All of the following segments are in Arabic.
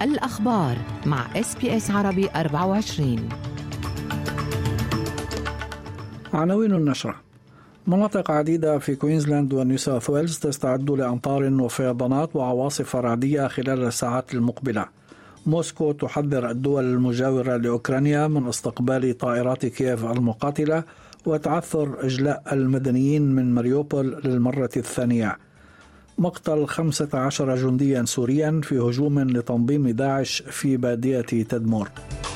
الأخبار مع SBS عربي 24. عناوين النشرة: مناطق عديدة في كوينزلاند ونيو ساوث ويلز تستعد لأمطار وفيضانات وعواصف رعدية خلال الساعات المقبلة. موسكو تحذر الدول المجاورة لأوكرانيا من استقبال طائرات كييف المقاتلة وتعثر إجلاء المدنيين من ماريوبول للمرة الثانية. مقتل 15 جنديا سوريا في هجوم لتنظيم داعش في بادية تدمور.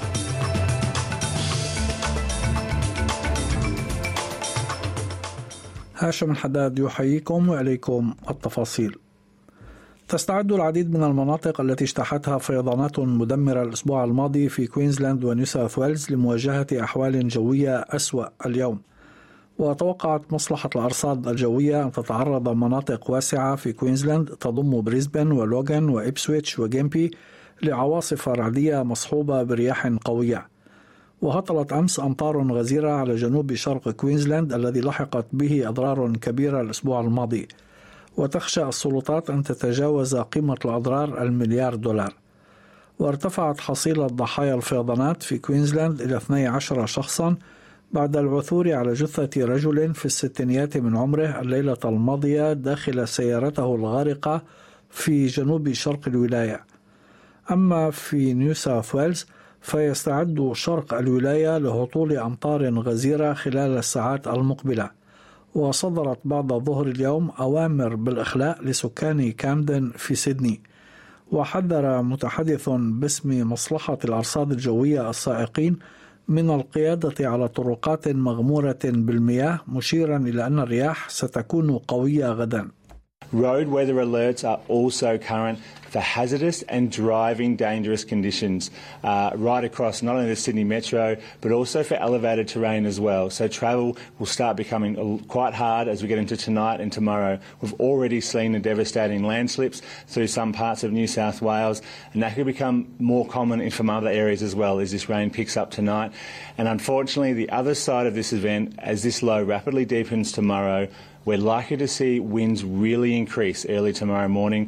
هاشم الحداد يحييكم وإليكم التفاصيل. تستعد العديد من المناطق التي اجتاحتها فيضانات مدمرة الأسبوع الماضي في كوينزلاند ونيو ساوث ويلز لمواجهة أحوال جوية أسوأ اليوم. وتوقعت مصلحة الأرصاد الجوية أن تتعرض مناطق واسعة في كوينزلاند تضم بريسبن ولوغان وإبسويتش وجيمبي لعواصف رعدية مصحوبة برياح قوية. وهطلت أمس أمطار غزيرة على جنوب شرق كوينزلاند الذي لحقت به أضرار كبيرة الأسبوع الماضي، وتخشى السلطات أن تتجاوز قيمة الأضرار $1 مليار. وارتفعت حصيلة ضحايا الفيضانات في كوينزلاند إلى 12 شخصا بعد العثور على جثة رجل في الستينيات من عمره الليلة الماضية داخل سيارته الغارقة في جنوب شرق الولاية. أما في نيو ساوث ويلز فيستعد شرق الولاية لهطول أمطار غزيرة خلال الساعات المقبلة. وصدرت بعد ظهر اليوم أوامر بالإخلاء لسكان كامدن في سيدني. وحذر متحدث باسم مصلحة الأرصاد الجوية السائقين من القيادة على طرقات مغمورة بالمياه، مشيرا إلى أن الرياح ستكون قوية غدا. Road weather alerts are also current for hazardous and driving dangerous conditions right across not only the Sydney Metro but also for elevated terrain as well. So travel will start becoming quite hard as we get into tonight and tomorrow. We've already seen the devastating landslips through some parts of New South Wales, and that could become more common in some other areas as well as this rain picks up tonight. And unfortunately, the other side of this event, as this low rapidly deepens tomorrow, we're likely to see winds really increase early tomorrow morning.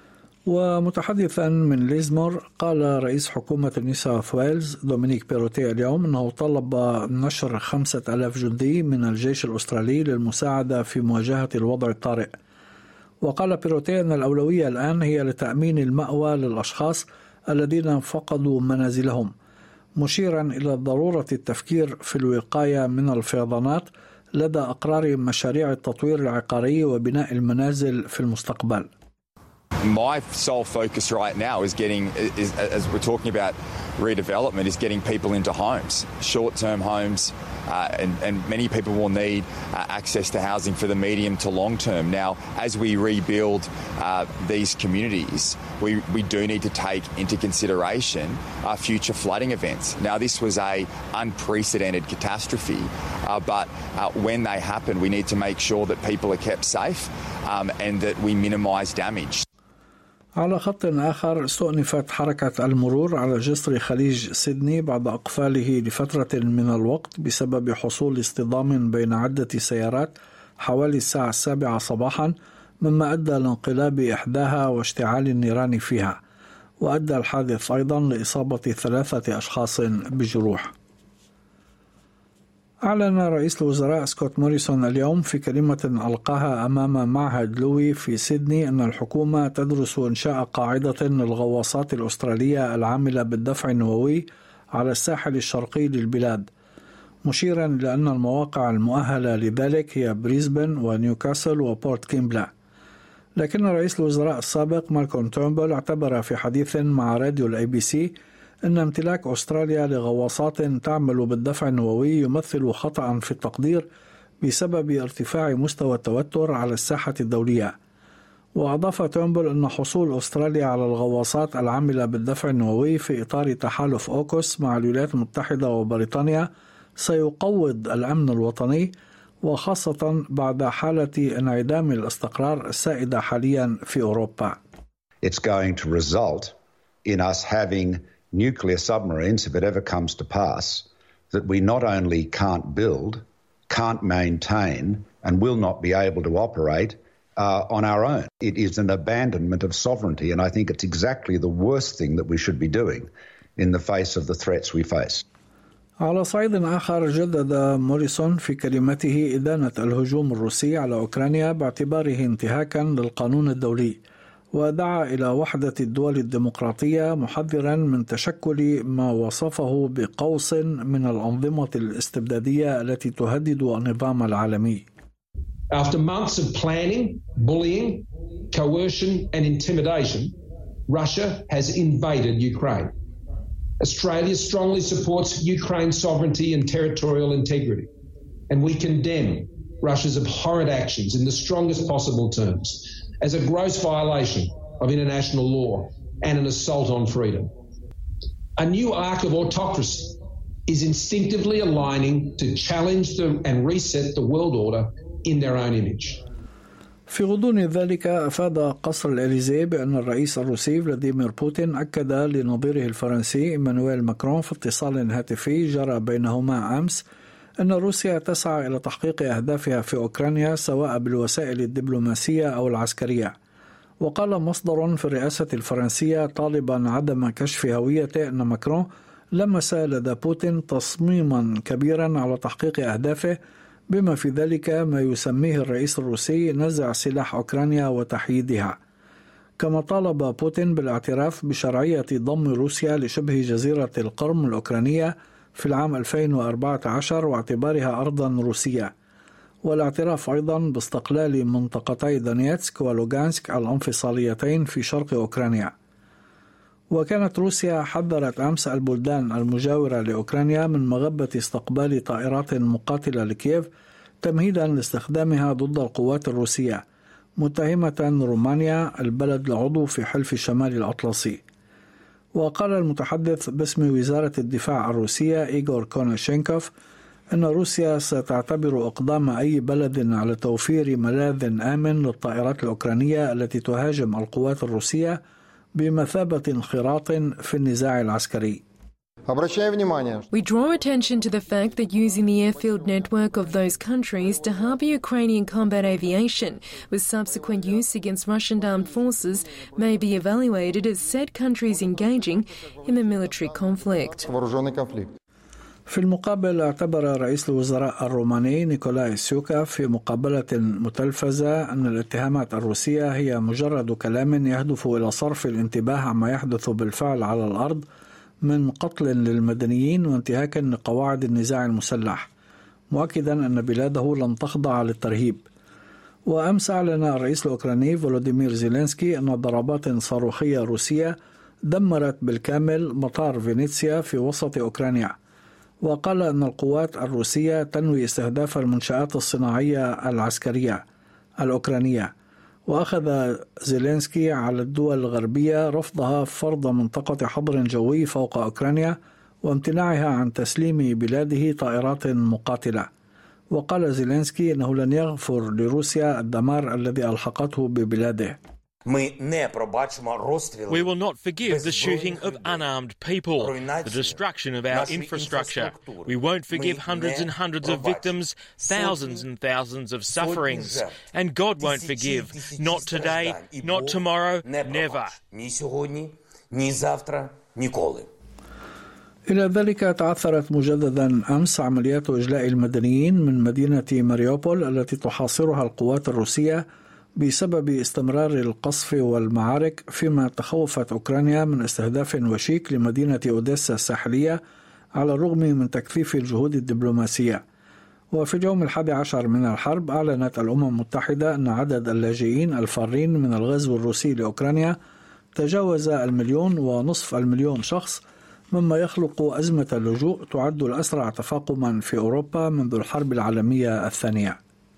ومتحدثا من ليزمور قال رئيس حكومة نيو ساوث ويلز دومينيك بيروتي اليوم أنه طلب نشر 5000 جندي من الجيش الأسترالي للمساعدة في مواجهة الوضع الطارئ. وقال بيروتي أن الأولوية الآن هي لتأمين المأوى للأشخاص الذين فقدوا منازلهم، مشيرا إلى ضرورة التفكير في الوقاية من الفيضانات لدى أقرار مشاريع التطوير العقاري وبناء المنازل في المستقبل. My sole focus right now is as we're talking about redevelopment, is getting people into homes, short-term homes, and many people will need access to housing for the medium to long term. Now, as we rebuild these communities, we do need to take into consideration future flooding events. Now, this was a unprecedented catastrophe, but when they happen, we need to make sure that people are kept safe and that we minimise damage. على خط آخر، استؤنفت حركة المرور على جسر خليج سيدني بعد أقفاله لفترة من الوقت بسبب حصول اصطدام بين عدة سيارات حوالي الساعة 7 صباحا، مما أدى لانقلاب إحداها واشتعال النيران فيها. وأدى الحادث أيضا لإصابة 3 أشخاص بجروح. أعلن رئيس الوزراء سكوت موريسون اليوم في كلمة ألقاها أمام معهد لوي في سيدني أن الحكومة تدرس إنشاء قاعدة للغواصات الأسترالية العاملة بالدفع النووي على الساحل الشرقي للبلاد، مشيرا إلى أن المواقع المؤهلة لذلك هي بريسبن ونيوكاسل وبورت كيمبلا. لكن رئيس الوزراء السابق مالكوم تورنبول اعتبر في حديث مع راديو الABC أن امتلاك أستراليا لغواصات تعمل بالدفع النووي يمثل خطأ في التقدير بسبب ارتفاع مستوى التوتر على الساحة الدولية. وأضاف تورنبول أن حصول أستراليا على الغواصات العاملة بالدفع النووي في إطار تحالف أوكوس مع الولايات المتحدة وبريطانيا سيقوض الأمن الوطني، وخاصة بعد حالة انعدام الاستقرار السائدة حاليا في أوروبا. It's going to result in us having nuclear submarines, if it ever comes to pass, that we not only can't build, can't maintain, and will not be able to operate on our own. It is an abandonment of sovereignty, and I think it's exactly the worst thing that we should be doing in the face of the threats we face. على صعيد آخر جدد موريسون في كلمته إدانة الهجوم الروسي على أوكرانيا باعتباره انتهاكا للقانون الدولي، ودعا إلى وحدة الدول الديمقراطية محذرا من تشكل ما وصفه بقوس من الأنظمة الاستبدادية التي تهدد النظام العالمي. After months of planning, bullying, coercion and intimidation, Russia has invaded Ukraine. Australia strongly supports Ukraine's sovereignty and territorial integrity, and we condemn Russia's abhorrent actions in the strongest possible terms as a gross violation of international law and an assault on freedom. A new arc of autocracy is instinctively aligning to challenge and reset the world order in their own image. في غضون ذلك أفاد قصر الإليزيه بأن الرئيس الروسي فلاديمير بوتين أكد لنظيره الفرنسي إيمانويل ماكرون في اتصال هاتفي جرى بينهما أمس أن روسيا تسعى إلى تحقيق أهدافها في أوكرانيا سواء بالوسائل الدبلوماسية أو العسكرية. وقال مصدر في الرئاسة الفرنسية طالبا عدم كشف هويته أن ماكرون لمس لدى بوتين تصميما كبيرا على تحقيق أهدافه، بما في ذلك ما يسميه الرئيس الروسي نزع سلاح أوكرانيا وتحييدها. كما طالب بوتين بالاعتراف بشرعية ضم روسيا لشبه جزيرة القرم الأوكرانية في العام 2014 واعتبارها أرضا روسية، والاعتراف أيضا باستقلال منطقتي دونيتسك ولوغانسك الانفصاليتين في شرق أوكرانيا. وكانت روسيا حذرت أمس البلدان المجاورة لأوكرانيا من مغبة استقبال طائرات مقاتلة لكييف تمهيدا لاستخدامها ضد القوات الروسية، متهمة رومانيا البلد العضو في حلف الشمال الأطلسي. وقال المتحدث باسم وزارة الدفاع الروسية إيغور كوناشينكوف أن روسيا ستعتبر إقدام أي بلد على توفير ملاذ آمن للطائرات الأوكرانية التي تهاجم القوات الروسية بمثابة انخراط في النزاع العسكري. We draw attention to the fact that using the airfield network of those countries to harbour Ukrainian combat aviation with subsequent use against Russian armed forces may be evaluated as said countries engaging in a military conflict. في المقابل اعتبر رئيس الوزراء الروماني نيكولاي سيوكا في مقابلة متلفزة أن الاتهامات الروسية هي مجرد كلام يهدف إلى صرف الانتباه عما يحدث بالفعل على الأرض من قتل للمدنيين وانتهاك لقواعد النزاع المسلح، مؤكدا أن بلاده لن تخضع للترهيب. وأمس أعلن الرئيس الأوكراني فولوديمير زيلينسكي أن ضربات صاروخية روسية دمرت بالكامل مطار فينيسيا في وسط أوكرانيا، وقال أن القوات الروسية تنوي استهداف المنشآت الصناعية العسكرية الأوكرانية. وأخذ زيلينسكي على الدول الغربية رفضها فرض منطقة حظر جوي فوق أوكرانيا وامتناعها عن تسليم بلاده طائرات مقاتلة. وقال زيلينسكي أنه لن يغفر لروسيا الدمار الذي ألحقته ببلاده. We will not forgive the shooting of unarmed people, the destruction of our infrastructure. We won't forgive hundreds and hundreds of victims, thousands and thousands of sufferings. And God won't forgive. Not today, not tomorrow, never. إلى ذلك تعثرت مجددا أمس عمليات إجلاء المدنيين من مدينة ماريوبول التي تحاصرها القوات الروسية بسبب استمرار القصف والمعارك، فيما تخوفت أوكرانيا من استهداف وشيك لمدينة أوديسا الساحلية على الرغم من تكثيف الجهود الدبلوماسية. وفي اليوم 11 من الحرب أعلنت الأمم المتحدة أن عدد اللاجئين الفارين من الغزو الروسي لأوكرانيا تجاوز 1.5 مليون شخص، مما يخلق أزمة اللجوء تعد الأسرع تفاقما في أوروبا منذ الحرب العالمية الثانية.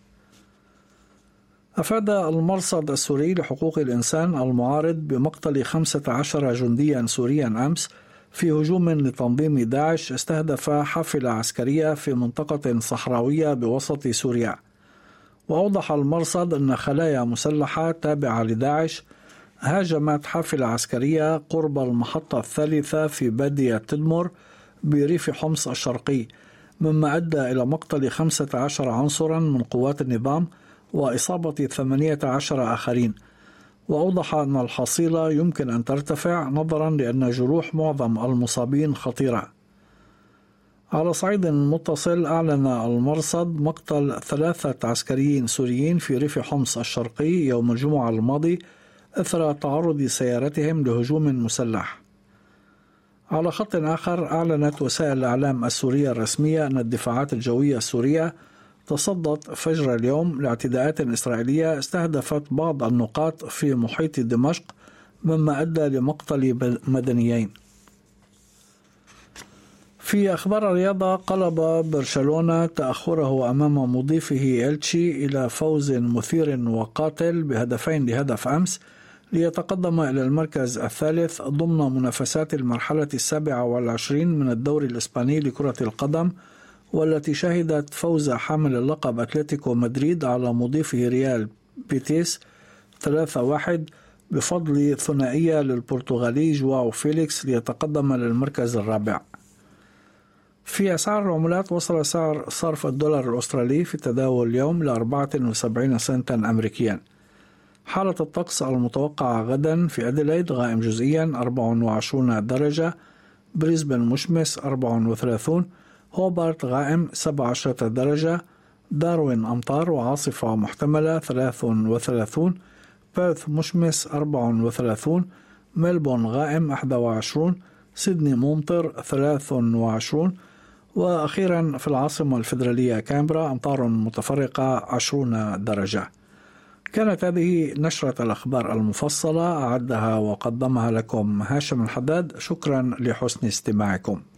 أفاد المرصد السوري لحقوق الإنسان المعارض بمقتل 15 جنديا سوريا أمس في هجوم لتنظيم داعش استهدف حافلة عسكرية في منطقة صحراوية بوسط سوريا. وأوضح المرصد أن خلايا مسلحة تابعة لداعش هاجمت حافلة عسكرية قرب المحطة الثالثة في بادية تدمر بريف حمص الشرقي، مما أدى إلى مقتل 15 عنصرا من قوات النظام وإصابة 18 آخرين، وأوضح أن الحصيلة يمكن أن ترتفع نظرا لأن جروح معظم المصابين خطيرة. على صعيد متصل، أعلن المرصد مقتل 3 عسكريين سوريين في ريف حمص الشرقي يوم الجمعة الماضي أثر تعرض سيارتهم لهجوم مسلح. على خط آخر، أعلنت وسائل الإعلام السورية الرسمية أن الدفاعات الجوية السورية تصدت فجر اليوم لاعتداءات إسرائيلية استهدفت بعض النقاط في محيط دمشق، مما أدى لمقتل مدنيين. في أخبار الرياضة، قلب برشلونة تأخره أمام مضيفه إلتشي إلى فوز مثير وقاتل بهدفين لهدف أمس ليتقدم إلى المركز الثالث ضمن منافسات المرحلة 27 من الدوري الإسباني لكرة القدم، والتي شهدت فوز حامل اللقب أتلتيكو مدريد على مضيفه ريال بيتيس 3-1 بفضل ثنائية للبرتغالي جواو فيليكس ليتقدم للمركز الرابع. في أسعار العملات، وصل سعر صرف الدولار الأسترالي في تداول اليوم ل 74 سنتا أمريكيا. حالة الطقس المتوقعة غدا: في أديلايد غائم جزئيا 24 درجة، بريسبن مشمس 34، هوبارت غائم 17 درجة، داروين أمطار وعاصفة محتملة 33، بيرث مشمس 34، ملبون غائم 21، سيدني ممطر 23، وأخيرا في العاصمة الفيدرالية كامبرا أمطار متفرقة 20 درجة. كانت هذه نشرة الأخبار المفصلة، أعدها وقدمها لكم هاشم الحداد. شكرا لحسن استماعكم.